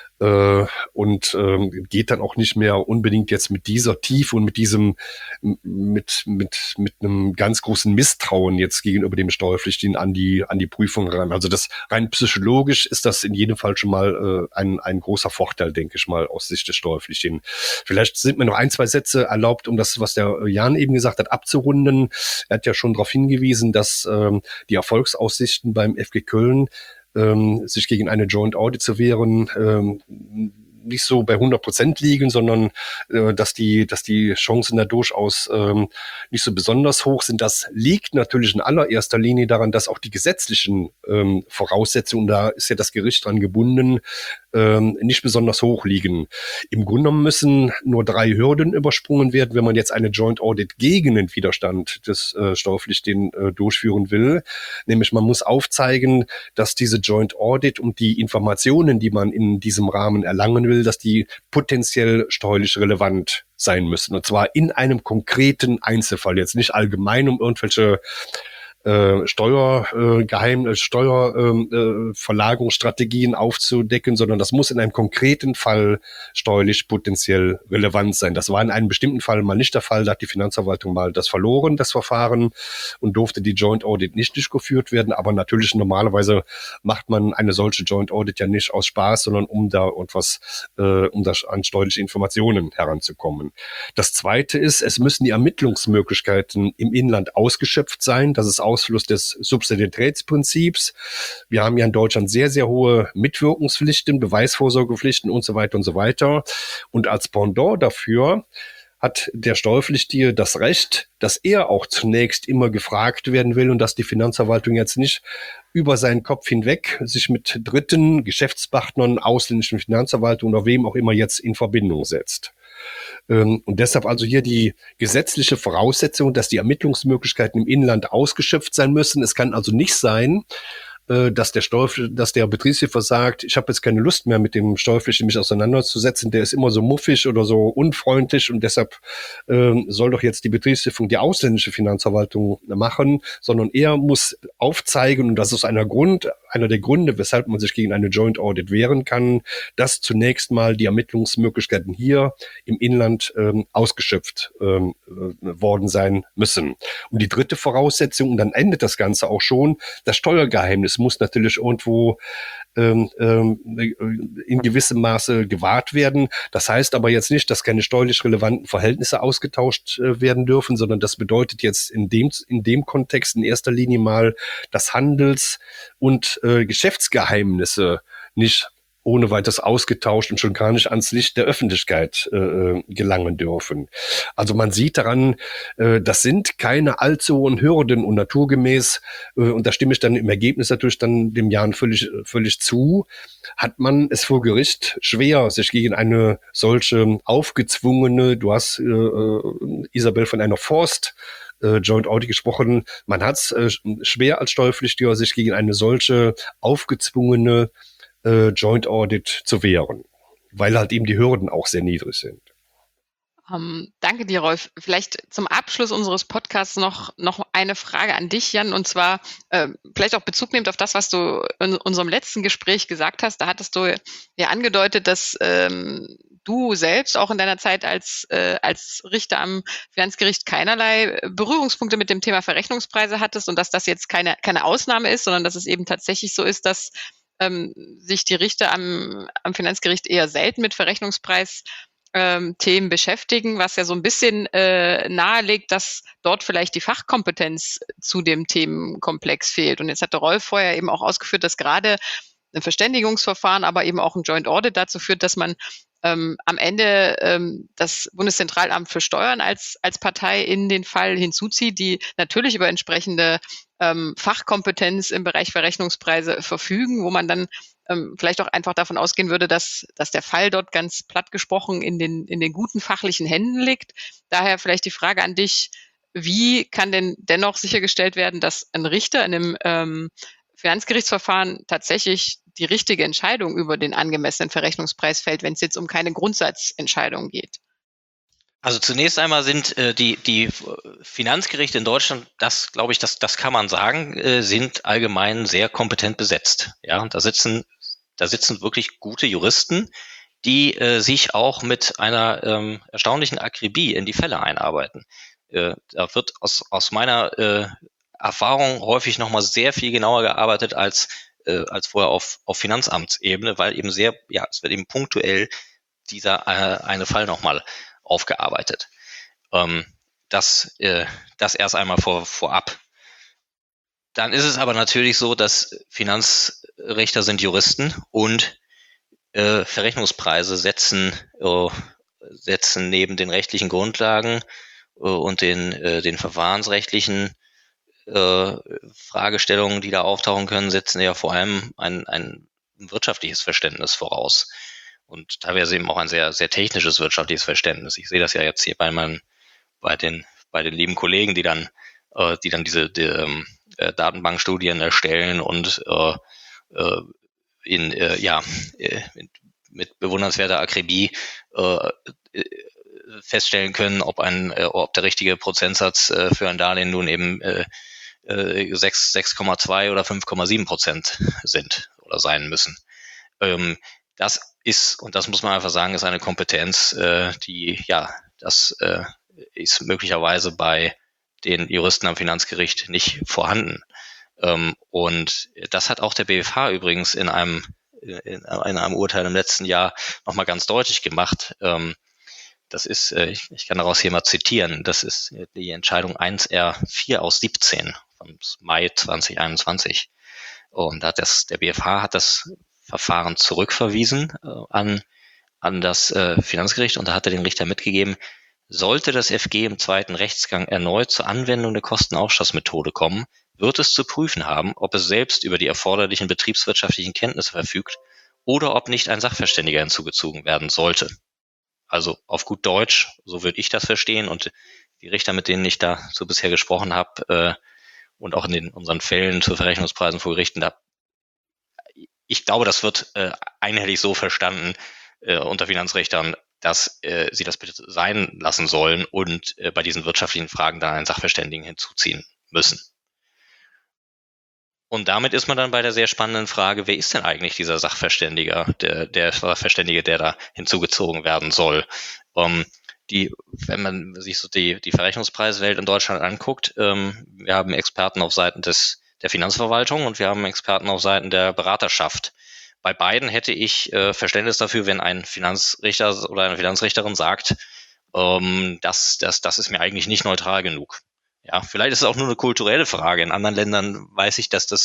B: und geht dann auch nicht mehr unbedingt jetzt mit dieser Tiefe und mit diesem mit einem ganz großen Misstrauen jetzt gegenüber dem Steuerpflichtigen an die Prüfung ran. Also das rein psychologisch ist das in jedem Fall schon mal ein großer Vorteil, denke ich mal, aus Sicht des Steuerpflichtigen. Vielleicht sind mir noch 1, 2 Sätze erlaubt, um das, was der Jan eben gesagt hat, abzurunden. Er hat ja schon darauf hingewiesen, dass die Erfolgsaussichten beim FG Köln sich gegen eine Joint Audit zu wehren, nicht so bei 100% liegen, sondern dass die Chancen da durchaus nicht so besonders hoch sind. Das liegt natürlich in allererster Linie daran, dass auch die gesetzlichen Voraussetzungen, da ist ja das Gericht dran gebunden, nicht besonders hoch liegen. Im Grunde genommen müssen nur 3 Hürden übersprungen werden, wenn man jetzt eine Joint Audit gegen den Widerstand des Steuerpflichtigen durchführen will. Nämlich man muss aufzeigen, dass diese Joint Audit und die Informationen, die man in diesem Rahmen erlangen will, dass die potenziell steuerlich relevant sein müssen. Und zwar in einem konkreten Einzelfall, jetzt nicht allgemein um irgendwelche Steuerverlagerungsstrategien aufzudecken, sondern das muss in einem konkreten Fall steuerlich potenziell relevant sein. Das war in einem bestimmten Fall mal nicht der Fall. Da hat die Finanzverwaltung mal das verloren, das Verfahren, und durfte die Joint Audit nicht durchgeführt werden. Aber natürlich normalerweise macht man eine solche Joint Audit ja nicht aus Spaß, sondern um da etwas, um da an steuerliche Informationen heranzukommen. Das Zweite ist, es müssen die Ermittlungsmöglichkeiten im Inland ausgeschöpft sein. Das ist Ausfluss des Subsidiaritätsprinzips. Wir haben ja in Deutschland sehr, sehr hohe Mitwirkungspflichten, Beweisvorsorgepflichten und so weiter und so weiter. Und als Pendant dafür hat der Steuerpflichtige das Recht, dass er auch zunächst immer gefragt werden will und dass die Finanzverwaltung jetzt nicht über seinen Kopf hinweg sich mit Dritten, Geschäftspartnern, ausländischen Finanzverwaltungen oder wem auch immer jetzt in Verbindung setzt. Und deshalb also hier die gesetzliche Voraussetzung, dass die Ermittlungsmöglichkeiten im Inland ausgeschöpft sein müssen. Es kann also nicht sein, dass der Betriebsprüfer sagt, ich habe jetzt keine Lust mehr mit dem Steuerpflichtigen mich auseinanderzusetzen, der ist immer so muffig oder so unfreundlich und deshalb soll doch jetzt die Betriebsprüfung die ausländische Finanzverwaltung machen, sondern er muss aufzeigen, und das ist einer der Gründe, weshalb man sich gegen eine Joint Audit wehren kann, dass zunächst mal die Ermittlungsmöglichkeiten hier im Inland ausgeschöpft worden sein müssen. Und die dritte Voraussetzung, und dann endet das Ganze auch schon, das Steuergeheimnis muss natürlich irgendwo in gewissem Maße gewahrt werden. Das heißt aber jetzt nicht, dass keine steuerlich relevanten Verhältnisse ausgetauscht werden dürfen, sondern das bedeutet jetzt in dem Kontext in erster Linie mal, dass Handels- und Geschäftsgeheimnisse nicht ohne weiteres ausgetauscht und schon gar nicht ans Licht der Öffentlichkeit gelangen dürfen. Also man sieht daran, das sind keine allzu hohen Hürden und naturgemäß, und da stimme ich dann im Ergebnis natürlich dann dem Jan völlig zu, hat man es vor Gericht schwer, sich gegen eine solche aufgezwungene, du hast Isabel von einer Forced Joint Audit gesprochen, man hat es schwer als Steuerpflichtiger, sich gegen eine solche aufgezwungene Joint Audit zu wehren, weil halt eben die Hürden auch sehr niedrig sind.
A: Danke dir, Rolf. Vielleicht zum Abschluss unseres Podcasts noch eine Frage an dich, Jan, und zwar vielleicht auch Bezug nehmend auf das, was du in unserem letzten Gespräch gesagt hast. Da hattest du ja angedeutet, dass du selbst auch in deiner Zeit als Richter am Finanzgericht keinerlei Berührungspunkte mit dem Thema Verrechnungspreise hattest und dass das jetzt keine Ausnahme ist, sondern dass es eben tatsächlich so ist, dass sich die Richter am Finanzgericht eher selten mit Verrechnungspreis-Themen beschäftigen, was ja so ein bisschen nahelegt, dass dort vielleicht die Fachkompetenz zu dem Themenkomplex fehlt. Und jetzt hatte Rolf vorher eben auch ausgeführt, dass gerade ein Verständigungsverfahren, aber eben auch ein Joint Audit dazu führt, dass man am Ende das Bundeszentralamt für Steuern als Partei in den Fall hinzuzieht, die natürlich über entsprechende Fachkompetenz im Bereich Verrechnungspreise verfügen, wo man dann vielleicht auch einfach davon ausgehen würde, dass der Fall dort ganz platt gesprochen in den guten fachlichen Händen liegt. Daher vielleicht die Frage an dich, wie kann denn dennoch sichergestellt werden, dass ein Richter in einem Finanzgerichtsverfahren tatsächlich die richtige Entscheidung über den angemessenen Verrechnungspreis fällt, wenn es jetzt um keine Grundsatzentscheidung geht?
C: Also zunächst einmal sind die Finanzgerichte in Deutschland, das glaube ich, das kann man sagen, sind allgemein sehr kompetent besetzt. Ja, da sitzen wirklich gute Juristen, die sich auch mit einer erstaunlichen Akribie in die Fälle einarbeiten. Da wird aus meiner Erfahrung häufig nochmal sehr viel genauer gearbeitet als vorher auf Finanzamtsebene, weil eben es wird eben punktuell dieser eine Fall nochmal aufgearbeitet. Das erst einmal vorab. Dann ist es aber natürlich so, dass Finanzrichter sind Juristen und Verrechnungspreise setzen neben den rechtlichen Grundlagen und den verfahrensrechtlichen Fragestellungen, die da auftauchen können, setzen ja vor allem ein wirtschaftliches Verständnis voraus. Und teilweise eben auch ein sehr, sehr technisches wirtschaftliches Verständnis. Ich sehe das ja jetzt hier bei den lieben Kollegen, die dann diese Datenbankstudien erstellen und mit bewundernswerter Akribie feststellen können, ob der richtige Prozentsatz für ein Darlehen nun eben 6,2 oder 5,7% sind oder sein müssen. Das ist, und das muss man einfach sagen, ist eine Kompetenz, das ist möglicherweise bei den Juristen am Finanzgericht nicht vorhanden. Und das hat auch der BfH übrigens in einem Urteil im letzten Jahr nochmal ganz deutlich gemacht. Das ist, ich kann daraus hier mal zitieren, das ist die Entscheidung 1R4 aus 17 vom Mai 2021. Und der BfH hat das Verfahren zurückverwiesen an das Finanzgericht und da hat er den Richter mitgegeben, sollte das FG im zweiten Rechtsgang erneut zur Anwendung der Kostenaufschlussmethode kommen, wird es zu prüfen haben, ob es selbst über die erforderlichen betriebswirtschaftlichen Kenntnisse verfügt oder ob nicht ein Sachverständiger hinzugezogen werden sollte. Also auf gut Deutsch, so würde ich das verstehen und die Richter, mit denen ich da so bisher gesprochen habe und auch in unseren Fällen zu Verrechnungspreisen vor Gerichten, ich glaube, das wird einhellig so verstanden unter Finanzrichtern, dass sie das bitte sein lassen sollen und bei diesen wirtschaftlichen Fragen dann einen Sachverständigen hinzuziehen müssen. Und damit ist man dann bei der sehr spannenden Frage, wer ist denn eigentlich dieser Sachverständiger, der Sachverständige, der da hinzugezogen werden soll? Wenn man sich so die Verrechnungspreiswelt in Deutschland anguckt, wir haben Experten auf Seiten der Finanzverwaltung und wir haben Experten auf Seiten der Beraterschaft. Bei beiden hätte ich Verständnis dafür, wenn ein Finanzrichter oder eine Finanzrichterin sagt, das ist mir eigentlich nicht neutral genug. Ja, vielleicht ist es auch nur eine kulturelle Frage. In anderen Ländern weiß ich, dass das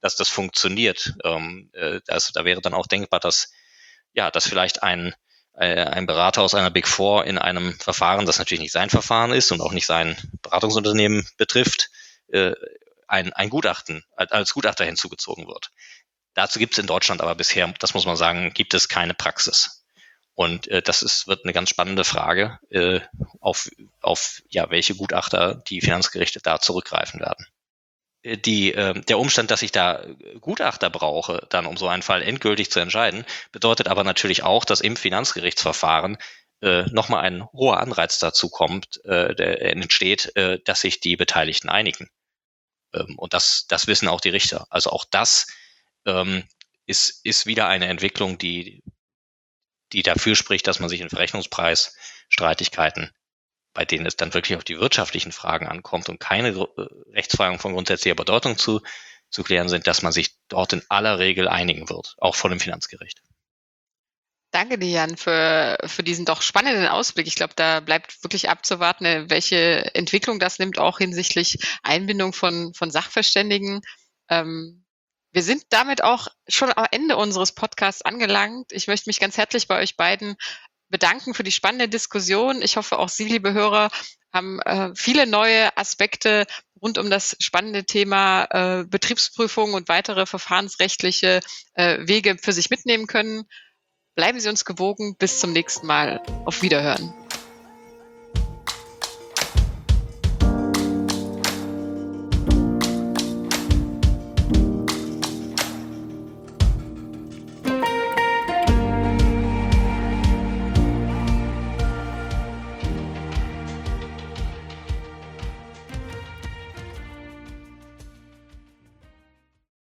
C: dass das funktioniert. Da wäre dann auch denkbar, dass vielleicht ein Berater aus einer Big Four in einem Verfahren, das natürlich nicht sein Verfahren ist und auch nicht sein Beratungsunternehmen betrifft, ein Gutachten als Gutachter hinzugezogen wird. Dazu gibt es in Deutschland aber bisher, das muss man sagen, gibt es keine Praxis. Und wird eine ganz spannende Frage, auf welche Gutachter die Finanzgerichte da zurückgreifen werden. Der Umstand, dass ich da Gutachter brauche, dann um so einen Fall endgültig zu entscheiden, bedeutet aber natürlich auch, dass im Finanzgerichtsverfahren nochmal ein hoher Anreiz dazu kommt, der entsteht, dass sich die Beteiligten einigen. Und das wissen auch die Richter. Also auch das ist wieder eine Entwicklung, die dafür spricht, dass man sich in Verrechnungspreisstreitigkeiten, bei denen es dann wirklich auf die wirtschaftlichen Fragen ankommt und keine Rechtsfragen von grundsätzlicher Bedeutung zu klären sind, dass man sich dort in aller Regel einigen wird, auch vor dem Finanzgericht.
A: Danke dir, Jan, für diesen doch spannenden Ausblick. Ich glaube, da bleibt wirklich abzuwarten, welche Entwicklung das nimmt, auch hinsichtlich Einbindung von Sachverständigen. Wir sind damit auch schon am Ende unseres Podcasts angelangt. Ich möchte mich ganz herzlich bei euch beiden bedanken für die spannende Diskussion. Ich hoffe, auch Sie, liebe Hörer, haben viele neue Aspekte rund um das spannende Thema Betriebsprüfung und weitere verfahrensrechtliche Wege für sich mitnehmen können. Bleiben Sie uns gewogen. Bis zum nächsten Mal. Auf Wiederhören.